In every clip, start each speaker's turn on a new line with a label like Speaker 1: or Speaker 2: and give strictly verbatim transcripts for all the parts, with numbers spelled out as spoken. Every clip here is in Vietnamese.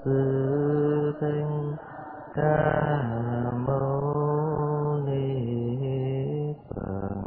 Speaker 1: Sư Thích Ca Mâu Ni Phật.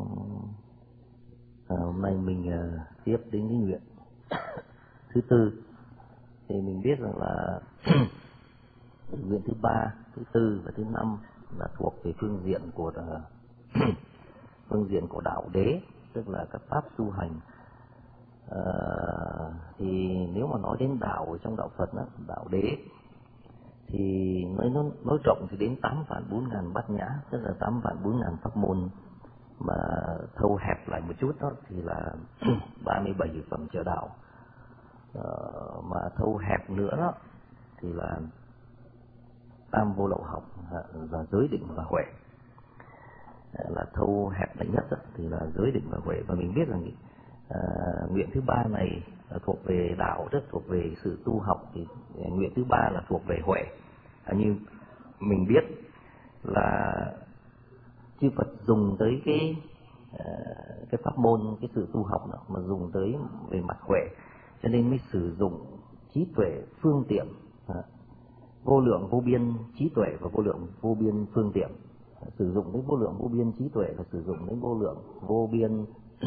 Speaker 1: À, hôm nay mình uh, tiếp đến cái nguyện thứ tư. Thì mình biết rằng là nguyện thứ ba, thứ tư và thứ năm là thuộc về phương diện của phương diện của đạo đế, tức là các pháp tu hành. À, thì nếu mà nói đến đạo ở trong đạo Phật đó, đạo đế thì nói nói, nói rộng thì đến tám vạn bốn ngàn bát nhã, tức là tám vạn bốn ngàn pháp môn, mà thâu hẹp lại một chút đó thì là ba mươi bảy phẩm trợ đạo. À, mà thâu hẹp nữa đó thì là tam vô lậu học và giới định và huệ. Là thâu hẹp mạnh nhất đó, thì là giới định và huệ. Và mình biết rằng à, nguyện thứ ba này thuộc về đạo, rất thuộc về sự tu học. Thì nguyện thứ ba là thuộc về huệ. À, như mình biết là chư Phật dùng tới cái cái pháp môn, cái sự tu học đó, mà dùng tới về mặt huệ, cho nên mới sử dụng trí tuệ phương tiện, vô lượng vô biên trí tuệ và vô lượng vô biên phương tiện. Sử dụng cái vô lượng vô biên trí tuệ là sử dụng cái vô lượng vô biên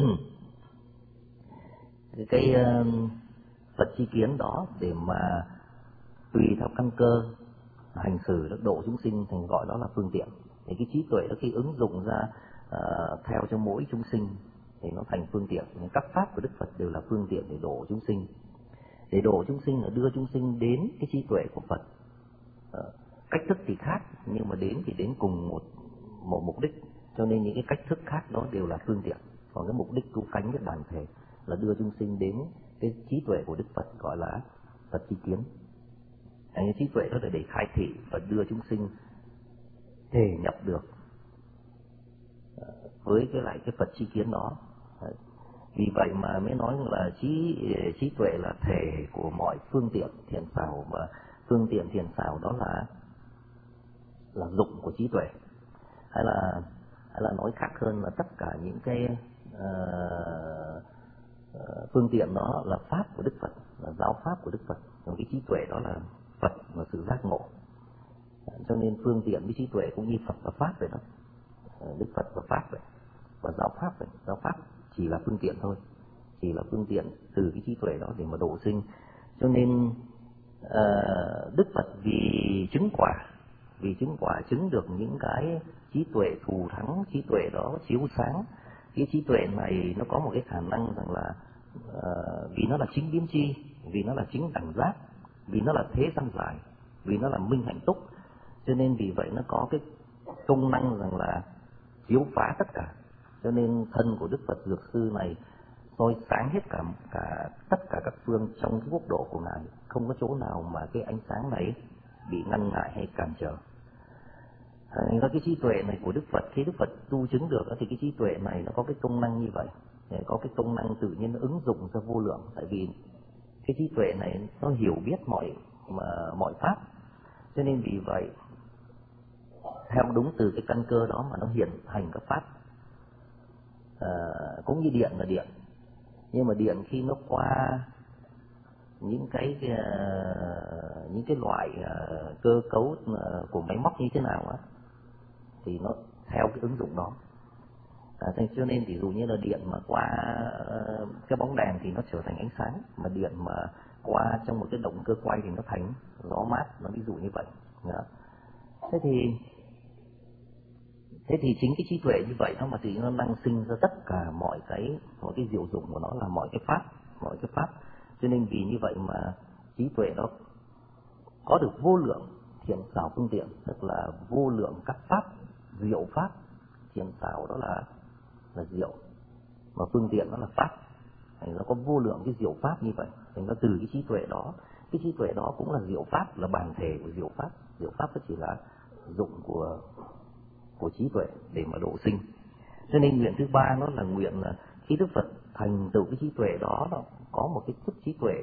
Speaker 1: cái, cái uh, Phật chi kiến đó để mà tùy theo căn cơ hành xử được độ chúng sinh, thành gọi đó là phương tiện. Thì cái trí tuệ đó khi ứng dụng ra uh, theo cho mỗi chúng sinh thì nó thành phương tiện. Các pháp của Đức Phật đều là phương tiện để độ chúng sinh. Để độ chúng sinh là đưa chúng sinh đến cái trí tuệ của Phật. Uh, cách thức thì khác, nhưng mà đến thì đến cùng một một mục đích, cho nên những cái cách thức khác đó đều là phương tiện. Còn cái mục đích cứu cánh cái bản thể là đưa chúng sinh đến cái trí tuệ của Đức Phật, gọi là Phật chi kiến. Cái trí tuệ đó là để khai thị và đưa chúng sinh thể nhập được với cái lại cái Phật chi kiến đó. Vì vậy mà mới nói là trí trí tuệ là thể của mọi phương tiện thiện xảo, và phương tiện thiện xảo đó là là dụng của trí tuệ. Hay là hay là nói khác hơn là tất cả những cái uh, uh, phương tiện đó là pháp của Đức Phật, là giáo pháp của Đức Phật. Còn cái trí tuệ đó là Phật và sự giác ngộ. Cho nên phương tiện với trí tuệ cũng như Phật và pháp vậy đó. Đức Phật và pháp vậy, và giáo pháp vậy. Giáo pháp chỉ là phương tiện thôi, chỉ là phương tiện từ cái trí tuệ đó để mà độ sinh. Cho nên uh, Đức Phật vì chứng quả, vì chứng quả chứng được những cái trí tuệ thù thắng, trí tuệ đó chiếu sáng. Cái trí tuệ này nó có một cái khả năng rằng là uh, vì nó là chính biến chi, vì nó là chính đẳng giác, vì nó là thế gian giải, vì nó là minh hạnh túc, cho nên vì vậy nó có cái công năng rằng là chiếu phá tất cả. Cho nên thân của Đức Phật Dược Sư này soi sáng hết cả, cả tất cả các phương trong cái quốc độ của ngài, không có chỗ nào mà cái ánh sáng này bị ngăn ngại hay cản trở. À, cái trí tuệ này của Đức Phật, khi Đức Phật tu chứng được thì cái trí tuệ này nó có cái công năng như vậy, có cái công năng tự nhiên nó ứng dụng ra vô lượng. Tại vì cái trí tuệ này nó hiểu biết mọi mà, mọi pháp, cho nên vì vậy theo đúng từ cái căn cơ đó mà nó hiện hành các pháp. À, cũng như điện là điện, nhưng mà điện khi nó qua những cái uh, những cái loại uh, cơ cấu uh, của máy móc như thế nào á, thì nó theo cái ứng dụng đó. À, cho nên ví dụ như là điện mà qua uh, cái bóng đèn thì nó trở thành ánh sáng, mà điện mà qua trong một cái động cơ quay thì nó thành gió mát, nó ví dụ như vậy. Đó. Thế thì thế thì chính cái trí tuệ như vậy đó mà thì nó năng sinh ra tất cả mọi cái mọi cái diệu dụng của nó là mọi cái pháp, mọi cái pháp. Cho nên vì như vậy mà trí tuệ đó có được vô lượng thiện xảo phương tiện, tức là vô lượng các pháp, diệu pháp. Thiện xảo đó là là diệu, mà phương tiện đó là pháp. Thì nó có vô lượng cái diệu pháp như vậy. Thì nó từ cái trí tuệ đó, cái trí tuệ đó cũng là diệu pháp, là bản thể của diệu pháp. Diệu pháp nó chỉ là dụng của của trí tuệ để mà độ sinh. Cho nên nguyện thứ ba nó là nguyện là khi Đức Phật thành tựu cái trí tuệ đó, nó có một cái thức trí tuệ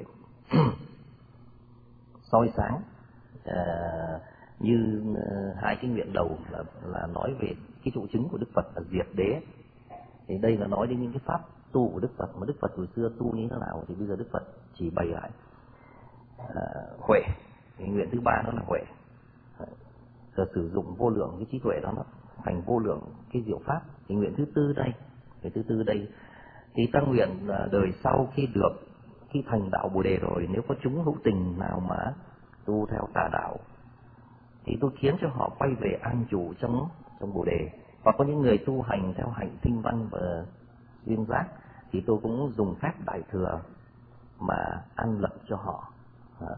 Speaker 1: soi sáng. À, như uh, hai cái nguyện đầu là, là nói về cái trụ chứng của Đức Phật là diệt đế. Thì đây là nói đến những cái pháp tu của Đức Phật, mà Đức Phật hồi xưa tu như thế nào thì bây giờ Đức Phật chỉ bày lại. À, huệ, Thì nguyện thứ ba đó là huệ. Rồi sử dụng vô lượng cái trí tuệ đó nó thành vô lượng cái diệu pháp. Thì nguyện thứ tư đây, nguyện thứ tư đây thì ta nguyện là đời sau khi được, khi thành đạo Bồ đề rồi, nếu có chúng hữu tình nào mà tu theo tà đạo thì tôi khiến cho họ quay về an trụ trong trong Bồ đề. Hoặc có những người tu hành theo hạnh tinh văn và duyên giác thì tôi cũng dùng phép đại thừa mà an lập cho họ. Đó.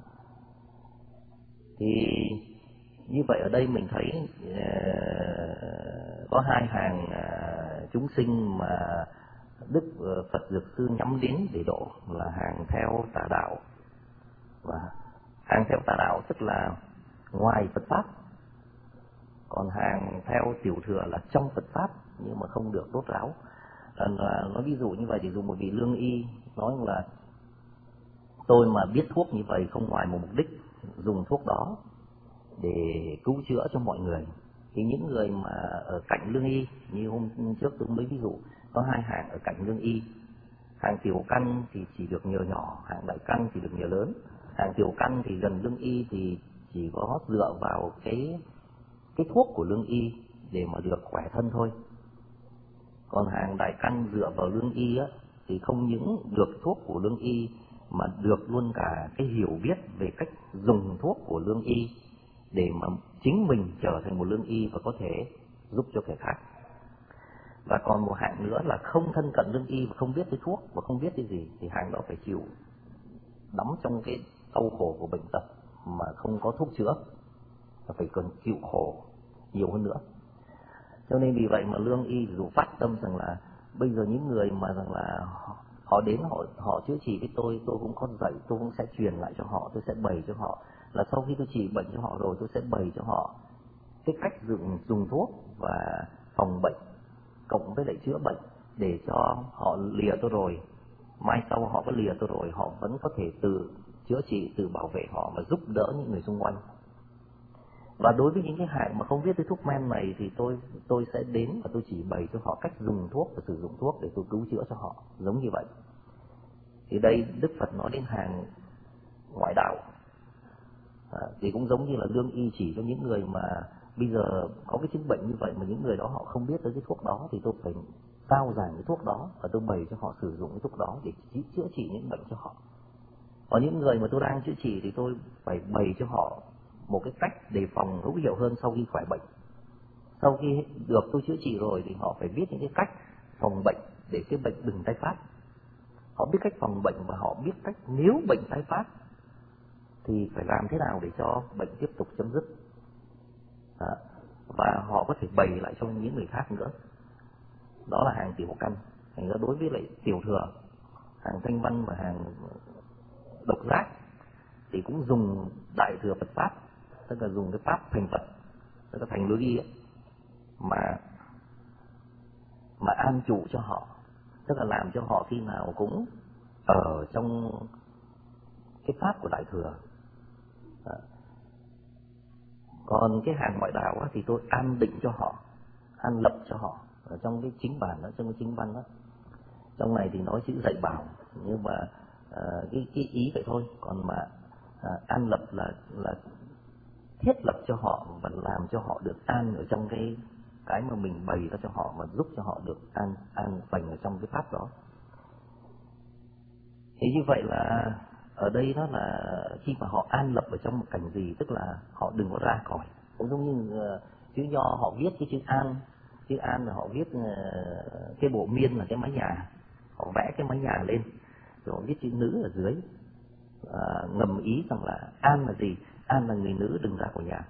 Speaker 1: Thì như vậy ở đây mình thấy uh, có hai hàng uh, chúng sinh mà Đức uh, Phật Dược Sư nhắm đến để độ là hàng theo tà đạo, và hàng theo tà đạo tức là ngoài Phật pháp, còn hàng theo tiểu thừa là trong Phật pháp nhưng mà không được đốt ráo. Là nói ví dụ như vậy thì dùng một vị lương y nói là tôi mà biết thuốc như vậy không ngoài một mục đích dùng thuốc đó để cứu chữa cho mọi người, thì những người mà ở cạnh lương y, như hôm trước tôi mới ví dụ có hai hàng ở cạnh lương y, hàng tiểu căn thì chỉ được nhờ nhỏ, hàng đại căn thì được nhờ lớn. Hàng tiểu căn thì gần lương y thì chỉ có dựa vào cái cái thuốc của lương y để mà được khỏe thân thôi. Còn hàng đại căn dựa vào lương y á, thì không những được thuốc của lương y mà được luôn cả cái hiểu biết về cách dùng thuốc của lương y để mà chính mình trở thành một lương y và có thể giúp cho kẻ khác. Và còn một hạng nữa là không thân cận lương y và không biết cái thuốc và không biết cái gì, thì hàng đó phải chịu đắm trong cái đau khổ của bệnh tật mà không có thuốc chữa, và phải cần chịu khổ nhiều hơn nữa. Cho nên vì vậy mà lương y dù phát tâm rằng là bây giờ những người mà rằng là họ đến họ họ chữa trị với tôi, tôi cũng có dạy, tôi cũng sẽ truyền lại cho họ, tôi sẽ bày cho họ là sau khi tôi trị bệnh cho họ rồi tôi sẽ bày cho họ cái cách dùng dùng thuốc và phòng bệnh cộng với lại chữa bệnh, để cho họ lìa tôi rồi, mai sau họ có lìa tôi rồi họ vẫn có thể tự chữa trị, tự bảo vệ họ và giúp đỡ những người xung quanh. Và đối với những cái hạng mà không biết cái thuốc men này thì tôi tôi sẽ đến và tôi chỉ bày cho họ cách dùng thuốc và sử dụng thuốc để tôi cứu chữa cho họ, giống như vậy. Thì đây Đức Phật nói đến hàng ngoại đạo, à, thì cũng giống như là lương y chỉ cho những người mà bây giờ có cái chứng bệnh như vậy mà những người đó họ không biết tới cái thuốc đó, thì tôi phải giao giảng cái thuốc đó và tôi bày cho họ sử dụng cái thuốc đó để chữa trị những bệnh cho họ. Còn những người mà tôi đang chữa trị thì tôi phải bày cho họ một cái cách đề phòng hữu hiệu hơn sau khi khỏi bệnh. Sau khi được tôi chữa trị rồi thì họ phải biết những cái cách phòng bệnh để cái bệnh đừng tái phát. Họ biết cách phòng bệnh và họ biết cách nếu bệnh tái phát thì phải làm thế nào để cho bệnh tiếp tục chấm dứt. Đó. Và họ có thể bày lại cho những người khác nữa. Đó là hàng tiểu căn. Thành ra đối với lại tiểu thừa, hàng thanh văn và hàng độc giác thì cũng dùng đại thừa Phật pháp, tức là dùng cái pháp thành Phật, tức là thành lưới y ấy, mà mà an trụ cho họ, tức là làm cho họ khi nào cũng ở trong cái pháp của đại thừa. Đó. Còn cái hàng ngoại đạo á, thì tôi an định cho họ, an lập cho họ ở trong cái chính bản đó, trong cái chính văn đó. Trong này thì nói chữ dạy bảo, nhưng mà à, cái, cái ý vậy thôi. Còn mà à, an lập là là thiết lập cho họ và làm cho họ được an ở trong cái cái mà mình bày ra cho họ, và giúp cho họ được an an bành ở trong cái pháp đó. Thì như vậy là ở đây đó là khi mà họ an lập ở trong một cảnh gì, tức là họ đừng có ra khỏi. Cũng giống như uh, chữ nho họ viết cái chữ an, chữ an là họ viết uh, cái bộ miên là cái mái nhà, họ vẽ cái mái nhà lên, rồi họ viết chữ nữ ở dưới, uh, ngầm ý rằng là an là gì? An là người nữ đừng ra khỏi nhà.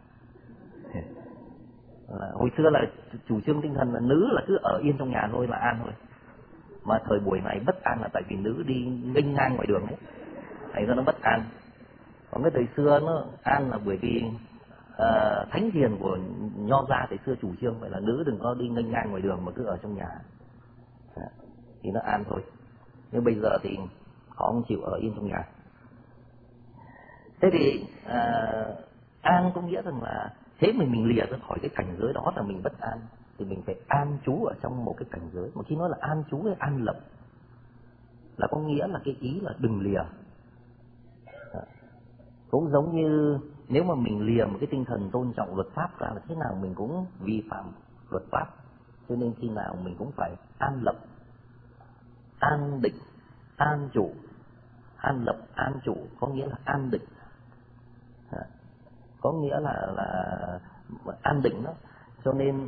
Speaker 1: uh, hồi xưa là chủ trương tinh thần là nữ là cứ ở yên trong nhà thôi là an thôi. Mà thời buổi này bất an là tại vì nữ đi nghênh ngang ngoài đường ấy, thành ra nó bất an. Còn cái thời xưa nó an là bởi vì uh, thánh hiền của nho gia thời xưa chủ trương vậy là nữ đừng có đi nghênh ngang ngoài đường mà cứ ở trong nhà, à, thì nó an thôi. Nhưng bây giờ thì họ không chịu ở yên trong nhà. Thế thì uh, an có nghĩa rằng là thế mình mình lìa ra khỏi cái cảnh giới đó là mình bất an, thì mình phải an trú ở trong một cái cảnh giới. Mà khi nói là an trú hay an lập là có nghĩa là cái ý là đừng lìa. Cũng giống như Nếu mà mình lìa một cái tinh thần tôn trọng luật pháp ra là thế nào mình cũng vi phạm luật pháp. Cho nên khi nào mình cũng phải an lập, an định, an trụ. An lập, an trụ có nghĩa là an định, có nghĩa là là an định đó. Cho nên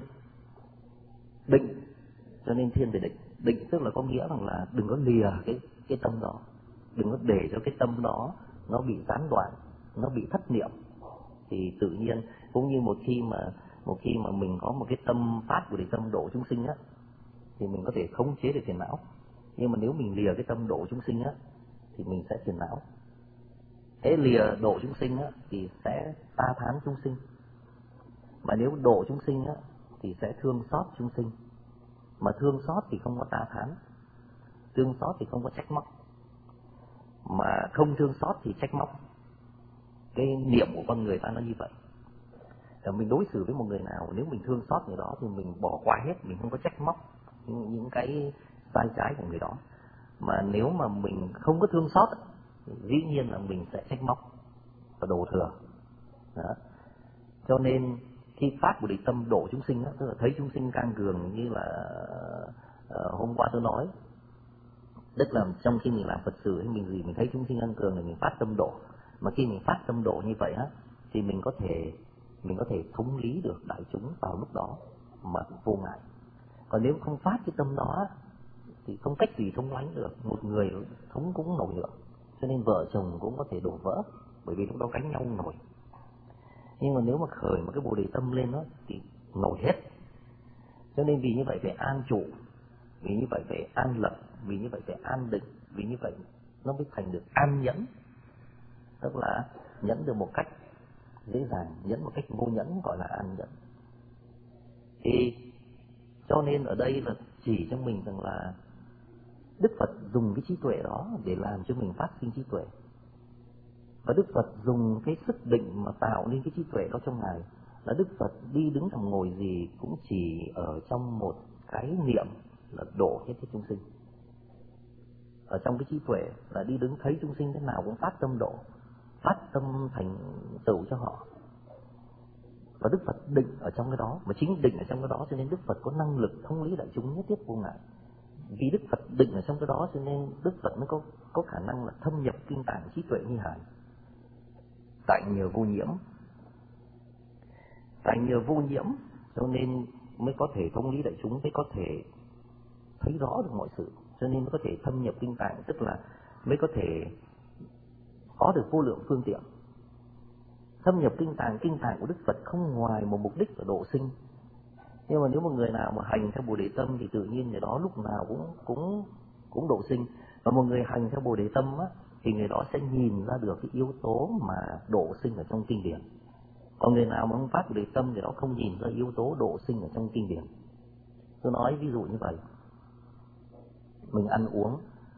Speaker 1: định, cho nên thiên về định. Định tức là có nghĩa rằng là đừng có lìa cái cái tâm đó, đừng có để cho cái tâm đó nó bị gián đoạn, nó bị thất niệm. Thì tự nhiên cũng như một khi mà một khi mà mình có một cái tâm phát của để tâm độ chúng sinh á, thì mình có thể khống chế được phiền não. Nhưng mà nếu mình lìa cái tâm độ chúng sinh á, thì mình sẽ phiền não. Thế lìa độ chúng sinh á, thì sẽ ta thán chúng sinh. Mà nếu độ chúng sinh á, thì sẽ thương xót chúng sinh. Mà thương xót thì không có ta thán, thương xót thì không có trách móc. Mà không thương xót thì trách móc. Cái niệm của con người ta nó như vậy. Và mình đối xử với một người nào, nếu mình thương xót người đó thì mình bỏ qua hết, mình không có trách móc những, những cái sai trái của người đó. Mà nếu mà mình không có thương xót thì dĩ nhiên là mình sẽ trách móc và đổ thừa. Đó. Cho nên khi phát của định tâm độ chúng sinh đó, tức là thấy chúng sinh can cường, như là uh, hôm qua tôi nói, tức là trong khi mình làm Phật sự hay mình gì mình thấy chúng sinh can cường thì mình phát tâm độ. Mà khi mình phát tâm độ như vậy á, thì mình có thể mình có thể thống lý được đại chúng vào lúc đó mà vô ngại. Còn nếu không phát cái tâm đó thì không cách gì thống lánh được, một người thống cũng nổi được. Cho nên vợ chồng cũng có thể đổ vỡ, bởi vì lúc đó cánh nhau nổi. Nhưng mà nếu mà khởi một cái bồ đề tâm lên đó thì nổi hết. Cho nên vì như vậy phải an trụ, vì như vậy phải an lập, vì như vậy phải an định, vì như vậy nó mới thành được an nhẫn. Tức là nhẫn được một cách dễ dàng, nhẫn một cách vô nhẫn gọi là an nhẫn. Thì cho nên ở đây là chỉ cho mình rằng là Đức Phật dùng cái trí tuệ đó để làm cho mình phát sinh trí tuệ. Và Đức Phật dùng cái sức định mà tạo nên cái trí tuệ đó trong Ngài. Là Đức Phật đi đứng nằm ngồi gì cũng chỉ ở trong một cái niệm là độ hết cái chúng sinh. Ở trong cái trí tuệ là đi đứng thấy chúng sinh thế nào cũng phát tâm độ, phát tâm thành tựu cho họ. Và Đức Phật định ở trong cái đó, mà chính định ở trong cái đó cho nên Đức Phật có năng lực thống lý đại chúng nhất thiết vô ngại. Vì Đức Phật định ở trong cái đó cho nên Đức Phật mới có có khả năng là thâm nhập kinh tạng trí tuệ như Hải. Tại nhờ vô nhiễm, tại nhờ vô nhiễm cho nên mới có thể thống lý đại chúng, mới có thể thấy rõ được mọi sự, cho nên mới có thể thâm nhập kinh tạng, tức là mới có thể có được vô lượng phương tiện. Thâm nhập kinh tạng, kinh tạng của Đức Phật không ngoài một mục đích là độ sinh. Nhưng mà nếu một người nào mà hành theo Bồ Đề Tâm thì tự nhiên người đó lúc nào cũng cũng cũng độ sinh. Và một người hành theo Bồ Đề Tâm á, thì người đó sẽ nhìn ra được cái yếu tố mà độ sinh ở trong kinh điển. Còn người nào mà không phát Bồ Đề Tâm thì đó không nhìn ra yếu tố độ sinh ở trong kinh điển. Tôi nói ví dụ như vậy. Mình ăn uống,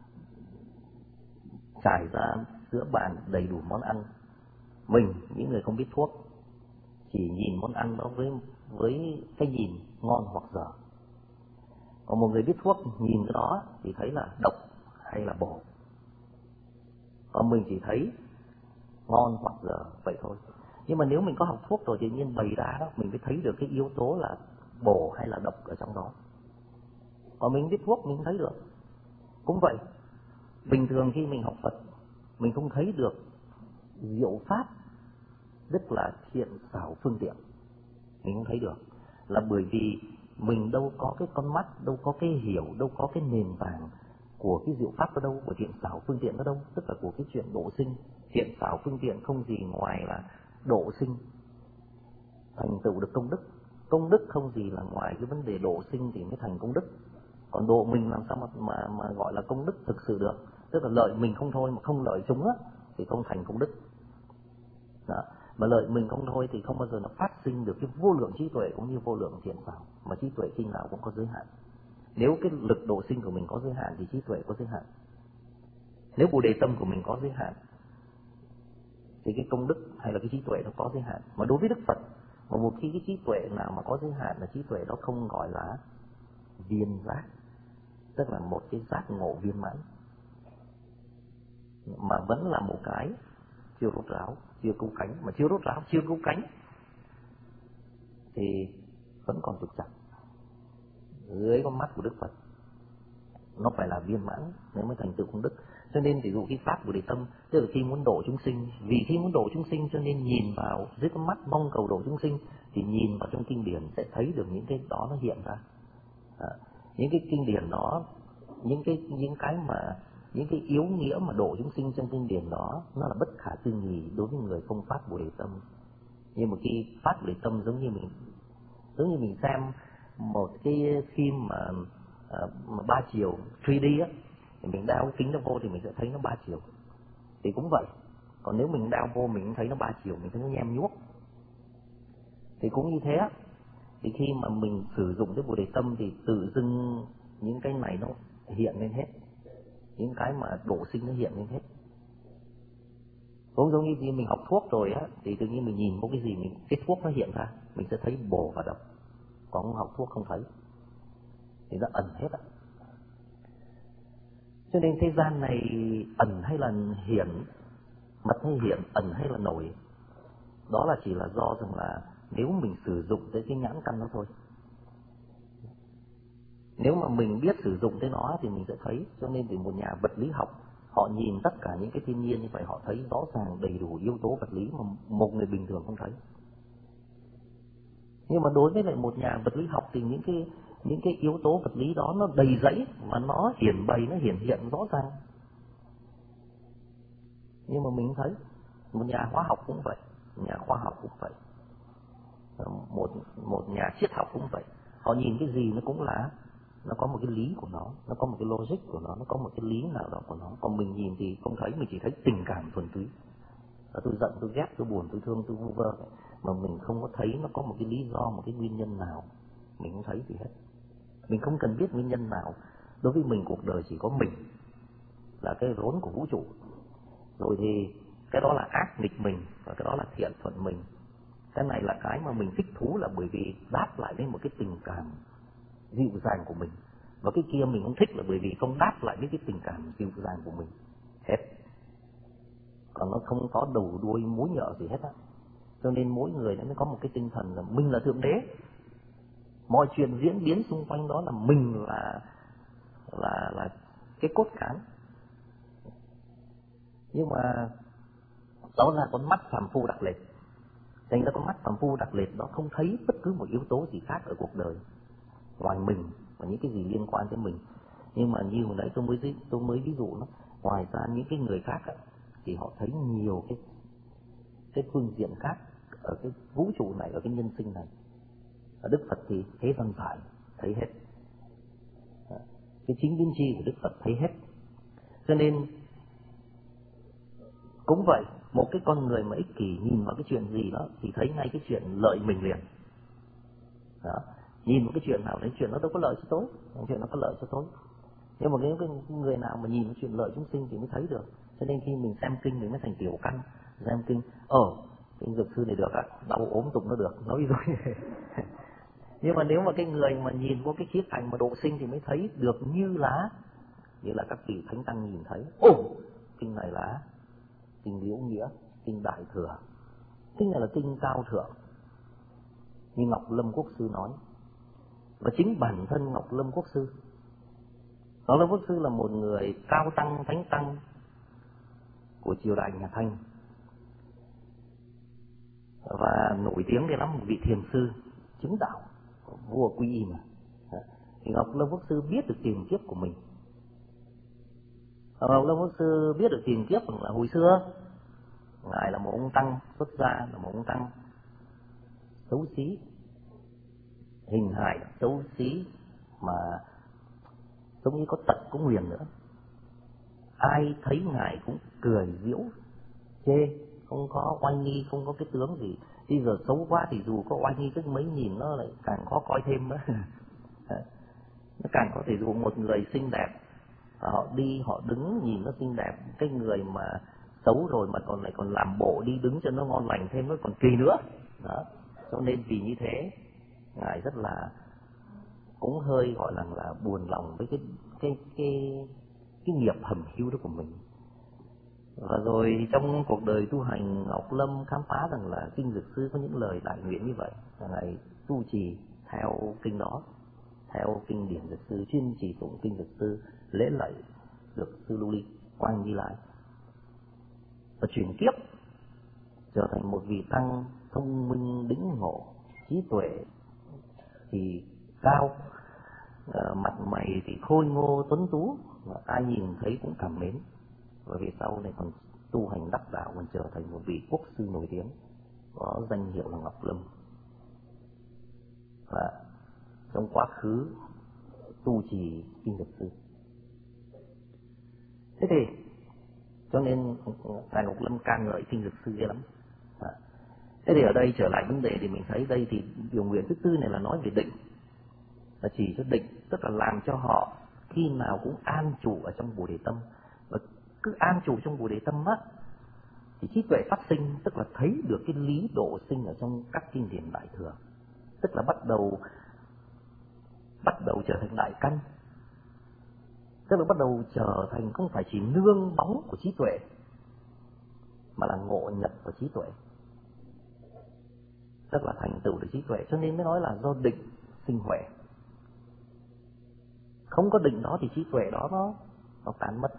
Speaker 1: trải ra giữa bàn đầy đủ món ăn. Mình, những người không biết thuốc, chỉ nhìn món ăn đó với với cái nhìn ngon hoặc dở. Còn một người biết thuốc nhìn cái đó thì thấy là độc hay là bổ. Còn mình chỉ thấy ngon hoặc dở vậy thôi. Nhưng mà nếu mình có học thuốc rồi tự nhiên bày ra đó, mình mới thấy được cái yếu tố là bổ hay là độc ở trong đó. Còn mình biết thuốc mình thấy được. Cũng vậy, bình thường khi mình học Phật, mình không thấy được diệu pháp, tức là thiện xảo phương tiện. Mình không thấy được là bởi vì mình đâu có cái con mắt, đâu có cái hiểu, đâu có cái nền tảng của cái diệu pháp ở đâu, của thiện xảo phương tiện ở đâu, tức là của cái chuyện độ sinh. Thiện xảo phương tiện không gì ngoài là độ sinh, thành tựu được công đức. Công đức không gì là ngoài cái vấn đề độ sinh thì mới thành công đức. Còn độ mình làm sao mà, mà, mà gọi là công đức thực sự được. Tức là lợi mình không thôi mà không lợi chúng á, thì không thành công đức. Đó. Mà lợi mình không thôi thì không bao giờ nó phát sinh được cái vô lượng trí tuệ cũng như vô lượng thiện xảo. Mà trí tuệ khi nào cũng có giới hạn. Nếu cái lực độ sinh của mình có giới hạn thì trí tuệ có giới hạn. Nếu Bồ Đề Tâm của mình có giới hạn thì cái công đức hay là cái trí tuệ nó có giới hạn. Mà đối với Đức Phật, mà một khi cái trí tuệ nào mà có giới hạn là trí tuệ đó không gọi là viên giác, tức là một cái giác ngộ viên mãn, mà vẫn là một cái chưa rốt ráo, chưa cứu cánh, mà chưa rốt ráo, chưa cứu cánh thì vẫn còn trục trặc. Dưới con mắt của Đức Phật nó phải là viên mãn nếu mới thành tựu công đức. Cho nên ví dụ cái pháp Bồ Đề Tâm, tức là khi muốn độ chúng sinh, vì khi muốn độ chúng sinh cho nên nhìn vào dưới con mắt mong cầu độ chúng sinh, thì nhìn vào trong kinh điển sẽ thấy được những cái đó nó hiện ra. À, những cái kinh điển đó, những cái những cái mà những cái yếu nghĩa mà độ chúng sinh trong kinh điển đó, nó là bất khả tư nghị đối với người không phát Bồ Đề Tâm. Nhưng mà khi phát Bồ Đề Tâm giống như mình giống như mình xem một cái phim mà, mà ba chiều ba D á, thì mình đeo cái kính nó vô thì mình sẽ thấy nó ba chiều. Thì cũng vậy. Còn nếu mình đeo vô mình thấy nó ba chiều, mình thấy nó nhem nhuốc. Thì cũng như thế á. Thì khi mà mình sử dụng cái Bồ Đề Tâm thì tự dưng những cái này nó hiện lên hết. Những cái mà độ sinh nó hiện lên hết. Cũng giống như khi mình học thuốc rồi á, thì tự nhiên mình nhìn một cái gì, mình, cái thuốc nó hiện ra, mình sẽ thấy bổ và độc. Còn học thuốc không thấy. Thì nó ẩn hết á. Cho nên thế gian này ẩn hay là hiển, mật hay hiện, ẩn hay là nổi, đó là chỉ là do rằng là nếu mình sử dụng tới cái nhãn căn đó thôi. Nếu mà mình biết sử dụng tới nó thì mình sẽ thấy. Cho nên thì một nhà vật lý học, họ nhìn tất cả những cái thiên nhiên như vậy, họ thấy rõ ràng đầy đủ yếu tố vật lý mà một người bình thường không thấy. Nhưng mà đối với lại một nhà vật lý học thì những cái những cái yếu tố vật lý đó nó đầy rẫy, mà nó hiển bày, nó hiển hiện rõ ràng. Nhưng mà mình thấy một nhà hóa học cũng vậy, nhà khoa học cũng vậy, một một nhà triết học cũng vậy. Họ nhìn cái gì nó cũng là nó có một cái lý của nó, nó có một cái logic của nó, nó có một cái lý nào đó của nó. Còn mình nhìn thì không thấy, mình chỉ thấy tình cảm thuần túy. Tôi giận, tôi ghét, tôi buồn, tôi thương, tôi vu vơ, mà mình không có thấy nó có một cái lý do, một cái nguyên nhân nào. Mình không thấy gì hết. Mình không cần biết nguyên nhân nào. Đối với mình cuộc đời chỉ có mình là cái rốn của vũ trụ. Rồi thì cái đó là ác nghịch mình, và cái đó là thiện thuận mình. Cái này là cái mà mình thích thú là bởi vì đáp lại với một cái tình cảm dịu dàng của mình. Và cái kia mình không thích là bởi vì không đáp lại với cái tình cảm dịu dàng của mình. Hết. Còn nó không có đầu đuôi mối nhợ gì hết á. Cho nên mỗi người nó mới có một cái tinh thần là mình là thượng đế. Mọi chuyện diễn biến xung quanh đó là mình là là là cái cốt cán. Nhưng mà đó là con mắt phàm phu đặc lệch. Thành ra con mắt phàm phu đặc lệch đó không thấy bất cứ một yếu tố gì khác ở cuộc đời ngoài mình và những cái gì liên quan tới mình. Nhưng mà như hồi nãy tôi mới tôi mới ví dụ nó, ngoài ra những cái người khác ấy, thì họ thấy nhiều cái cái phương diện khác ở cái vũ trụ này, ở cái nhân sinh này. Ở Đức Phật thì thế gian phải thấy hết. Cái chính biến tri của Đức Phật thấy hết. Cho nên cũng vậy, một cái con người mà ích kỷ nhìn vào cái chuyện gì đó thì thấy ngay cái chuyện lợi mình liền. Đó. Nhìn một cái chuyện nào đấy, chuyện nó đâu có lợi cho tôi, chuyện nó có lợi cho tôi. Nhưng mà cái người nào mà nhìn cái chuyện lợi chúng sinh thì mới thấy được. Cho nên khi mình xem kinh mình mới thành tiểu căn. Xem kinh, ồ, kinh dược sư này được ạ, đau ốm tụng nó được, nói ví dụ như thế. Nhưng mà nếu mà cái người mà nhìn vô cái khía cạnh mà độ sinh thì mới thấy được như là như là các vị thánh tăng nhìn thấy. Ồ, kinh này là kinh Liễu Nghĩa, kinh Đại Thừa. Kinh này là kinh cao thượng. Như Ngọc Lâm Quốc Sư nói. Và chính bản thân Ngọc Lâm Quốc Sư, Ngọc Lâm Quốc Sư là một người cao tăng, thánh tăng của triều đại nhà Thanh. Và nổi tiếng để lắm, một vị thiền sư chứng đạo, vua Quy Y mà. Thì Ngọc Lâm Quốc Sư biết được tiền kiếp của mình. Ngọc Lâm Quốc Sư biết được tiền kiếp là hồi xưa ngài là một ông tăng xuất gia, là một ông tăng xấu xí, hình hài xấu xí, mà giống như có tật có nguyền nữa. Ai thấy ngài cũng cười giễu chê, không có oai nghi, không có cái tướng gì. Bây giờ xấu quá thì dù có oai nghi cái mấy nhìn nó lại càng khó coi thêm nữa. Nó càng có thể dụ một người xinh đẹp, họ đi họ đứng nhìn nó xinh đẹp, cái người mà xấu rồi mà còn lại còn làm bộ đi đứng cho nó ngon lành thêm, nó còn kỳ nữa. Đó. Cho nên vì như thế ngài rất là cũng hơi gọi là là buồn lòng với cái cái cái cái nghiệp hầm hiu đó của mình. Và rồi trong cuộc đời tu hành, Ngọc Lâm khám phá rằng là kinh Dược Sư có những lời đại nguyện như vậy, là Ngài tu trì theo kinh đó, theo kinh điển Dược Sư, chuyên trì tụng kinh Dược Sư, lễ lạy Dược Sư Lưu Ly, Quang Như Lai, và chuyển kiếp trở thành một vị tăng thông minh đĩnh ngộ, trí tuệ thì cao, uh, mặt mày thì khôi ngô tuấn tú, và ai nhìn thấy cũng cảm mến. Và về sau này còn tu hành đắc đạo, còn trở thành một vị quốc sư nổi tiếng, có danh hiệu là Ngọc Lâm. Và trong quá khứ tu trì kinh Dược Sư. Thế thì cho nên Ngài Ngọc Lâm ca ngợi kinh Dược Sư ghê lắm. À. Thế thì ở đây trở lại vấn đề thì mình thấy đây thì điều nguyện thứ tư này là nói về định, là chỉ cho định, tức là làm cho họ khi nào cũng an trụ ở trong Bồ Đề Tâm. Và cứ an trụ trong Bồ Đề Tâm á thì trí tuệ phát sinh, tức là thấy được cái lý độ sinh ở trong các kinh điển Đại Thừa, tức là bắt đầu bắt đầu trở thành đại căn, tức là bắt đầu trở thành không phải chỉ nương bóng của trí tuệ, mà là ngộ nhập vào trí tuệ, tức là thành tựu được trí tuệ. Cho nên mới nói là do định sinh huệ. Không có định đó thì trí tuệ đó nó nó tán mất.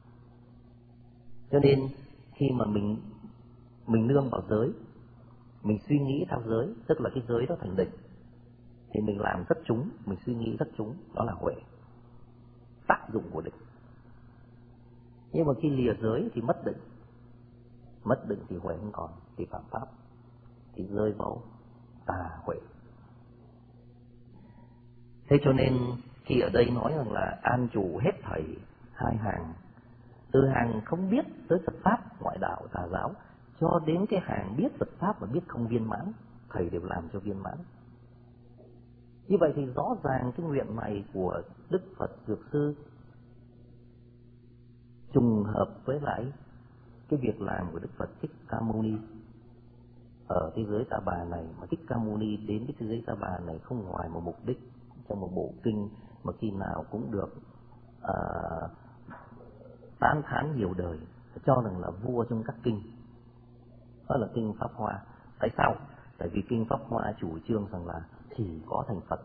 Speaker 1: Cho nên khi mà mình mình nương vào giới, mình suy nghĩ theo giới, tức là cái giới đó thành định, thì mình làm rất trúng, mình suy nghĩ rất trúng, đó là huệ, tác dụng của định. Nhưng mà khi lìa giới thì mất định, mất định thì huệ không còn, thì phạm pháp, thì rơi vào tà huệ. Thế cho nên khi ở đây nói rằng là an trụ hết thảy hai hàng, từ hàng không biết tới Phật pháp ngoại đạo tà giáo, cho đến cái hàng biết Phật pháp và biết không viên mãn, thầy đều làm cho viên mãn. Như vậy thì rõ ràng cái nguyện này của Đức Phật Dược Sư trùng hợp với lại cái việc làm của Đức Phật Thích Ca Mâu Ni ở thế giới Ta Bà này. Mà Thích Ca Mâu Ni đến cái thế giới Ta Bà này không ngoài một mục đích, trong một bộ kinh mà khi nào cũng được uh, tán thán nhiều đời, cho rằng là vua trong các kinh, đó là kinh Pháp Hoa. Tại sao? Tại vì kinh Pháp Hoa chủ trương rằng là chỉ có thành Phật,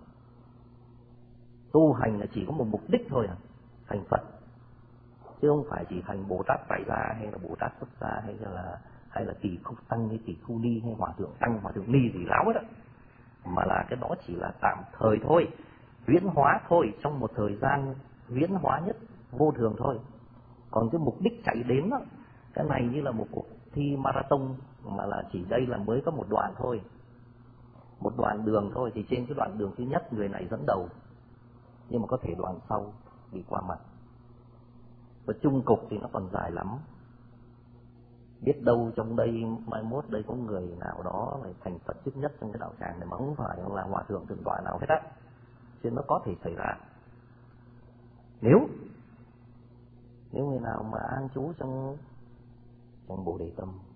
Speaker 1: tu hành là chỉ có một mục đích thôi, à, thành Phật, chứ không phải chỉ thành Bồ Tát Tại Gia hay là Bồ Tát Xuất Gia hay là hay là tỷ khu tăng hay tỷ khu ni hay hòa thượng tăng hòa thượng ni gì láo hết á, mà là cái đó chỉ là tạm thời thôi, huyễn hóa thôi, trong một thời gian huyễn hóa nhất, vô thường thôi. Còn cái mục đích chạy đến đó, cái này như là một cuộc thi marathon, mà là chỉ đây là mới có một đoạn thôi, một đoạn đường thôi, thì trên cái đoạn đường thứ nhất người này dẫn đầu, nhưng mà có thể đoạn sau bị qua mặt, và chung cục thì nó còn dài lắm. Biết đâu trong đây mai mốt đây có người nào đó lại thành Phật trước nhất trong cái đạo tràng này mà không phải là hòa thượng thượng tọa nào hết á, chứ nó có thể xảy ra. Nếu nếu người nào mà an trú trong trong Bồ Đề Tâm